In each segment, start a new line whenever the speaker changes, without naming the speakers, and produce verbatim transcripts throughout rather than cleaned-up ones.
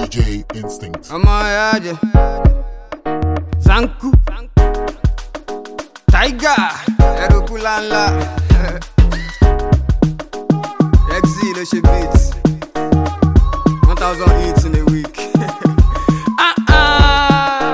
J Instinct.
I'm on Yaje. Zanku. Tiger. Erukulanla. Exi le she beats. one thousand hits in a week. ah ah.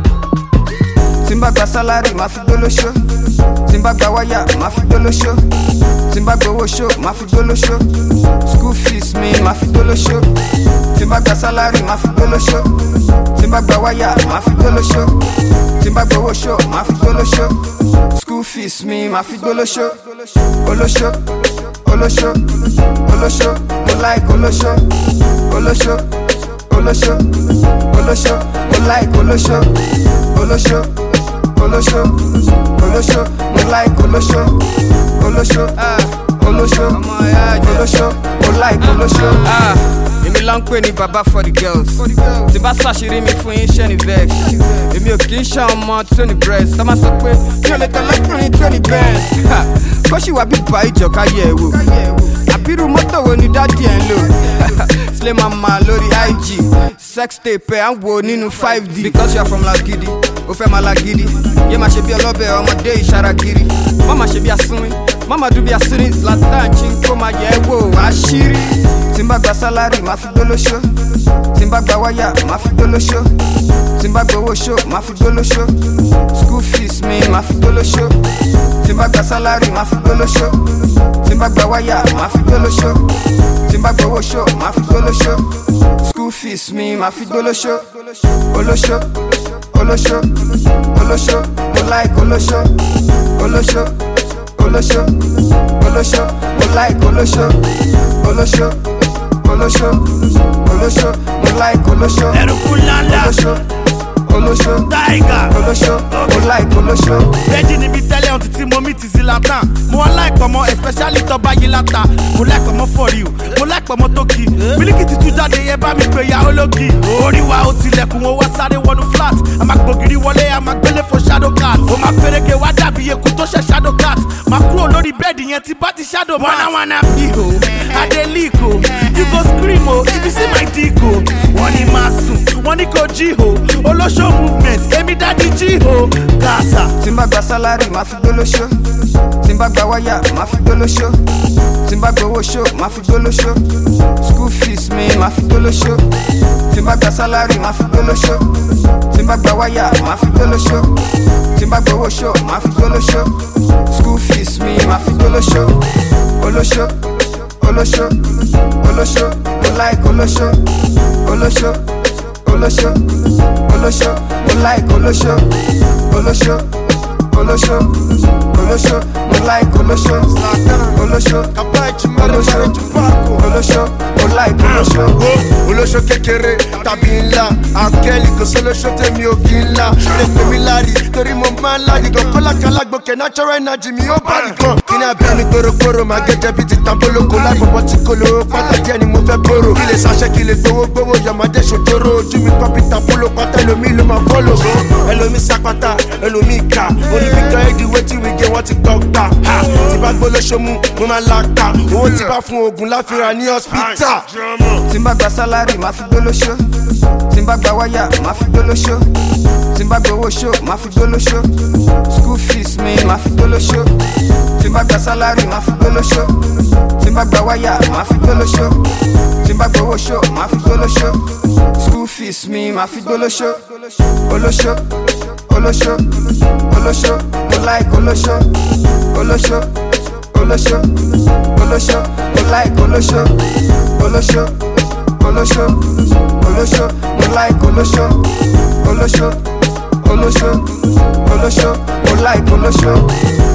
Timba gba salary, ma fi dolo show. Timba gba waya, ma fi dolo show. Timba gba wo show, ma fi dolo show. School fees me, ma fi dolo show. Timba gba salary, ma fi dolo show. Timba gba waya, ma fi dolo show. Timba gba wo show, ma fi dolo show. School fees me, ma fi dolo show. Olo show, olo show, olo show. Mo like olo show, olo show, olo show, olo show. Mo like olo show, olo show, olo show, olo show. Mo like olo show, olo show, ah, olo show, olo show. Mo like olo show, ah. Èmi ló ń pè ní baba for the girls. Tí bá ṣàṣírí mi fún yín ṣẹ́ ni vex. Èmi ò kì í ṣe ọmọ tó ní breast. Tọ́ máa sọ pé mi ò lè tẹ̀lé ọkùnrin tó ní best. Kó ṣì wá bíbá ìjọ káyé ẹ̀ wò. Àbírú mọ́tò wo ni dádì ẹ̀ ń lò? Slay mama lórí I G. Sex tape ẹ̀ à ń wo nínú five D. Because you are from Lagidi, ó fẹ́ máa Lagidi. Yé máa ṣe bí ọlọ́bẹ̀ ọmọdé ìṣaragiri. Má máa ṣe bí asínwín, má máa dún bí asínwín. Zlatan Chinko máa yẹ̀ ẹ́ wò àṣírí. Timba gba salary, ma fi dolo show. Timba gba waya, ma fi dolo show. Timba gba wo show, ma fi dolo show. School fees me, ma fi dolo show. Timba gba salary, ma fi dolo show. Timba gba waya, ma fi dolo show. Timba gba wo show, ma fi dolo show. School fees me, ma fi dolo show. Olo show, olo show, olo show. Mo like olo show, olo show, olo show, olo show. Mo like olo show, olo show. Olo show, olo show, mo like olo show.
Erukulanla.
Olo show, olo show.
Tiger.
Olo show, mo like olo show.
Veggie ni bi tẹ́lẹ̀ ohun títí mo meet Zlatan. Mo wá like ọmọ especially tó bá yí láta. Mo like ọmọ for you, mo like ọmọ tó kì. Mílíkì ti tún jáde yẹ bá mi pè ya ológi. Orí wa ó tilẹ̀kùn ó wá sáré wọnú flat. A máa gbògiri wọlé, a máa gbélé fún shadow cat. Ó máa fẹ́rẹ̀kẹ́ wá dàbí eku tó ṣe shadow cat. Máa kúrò lórí bẹ́ẹ̀dì yẹn tí bá ti shadow mat. Wanna wanna be ho, Adeliko. You go scream oh, if you see my dick oh. Wọ́n ní máa sùn, wọ́n ní kò jí ho. Olóṣó movement, èmi dáàdi jí ho. Gaza.
Timba gba salary, ma fi dolo show. Timba gba waya, ma fi dolo show. Timba gba wo show, ma fi dolo show. School fees me, ma fi dolo show. Timba gba salary, ma fi dolo show. Timba gba waya, ma fi dolo show. Timba gba wo show, ma fi dolo show. School fees me, ma fi dolo show. Olo show, olo show, olo show. Mo like olo show, olo show, olo show, olo show. Mo like olo show, olo show, olo show, olo show. Mo like olo show, olo show, olo show, olo show. Mo like olo show.
Olóṣó kékeré tàbí ńlá, àkẹ́lì kò sólóṣó tèmi ò kí ńlá. Lè pè mí lárí torí mo máa ń lárí gan. Kọ́lákálá gbòkè natural energy mi ó bá nìkan. Kí ni abẹ́ mi kórókóró máa gẹ́gẹ́ bí ti tàbólókò. Lágbègbè tí kò lówó pátá díẹ̀ ni mo fẹ́ bóró. Kí lè ṣàṣẹ kí lè gbowó gbowó yọmọdé ṣòjóró. Ojú mi kọ́mpútà polo pátá ẹlòmí ló máa fọ́lò. Ẹlòmí sápátá, ẹlòmí ká. Oníbìkan ẹ̀dí wetin we get wọ́n ti gbọ́ gbà. Tí bá gbólóṣó mu, mo máa la ká. Owó tí bá fún oògùn láfíra ní hospital.
Timba gba salary, ma fi dolo show. Timba gba waya, ma fi dolo show. Timba gba wo show, ma fi dolo show. School fees me, ma fi dolo show. Timba gba salary, ma fi dolo show. Timba gba waya, ma fi dolo show. Timba gba wo show, ma fi dolo show. School fees me, ma fi dolo show. Olo show, olo show, olo show. Mo like olo show, olo show, olo show, olo show. Mo like olo show, olo show. Olo show, olo show, mo like olo show, olo show, olo show, olo show, mo like olo show.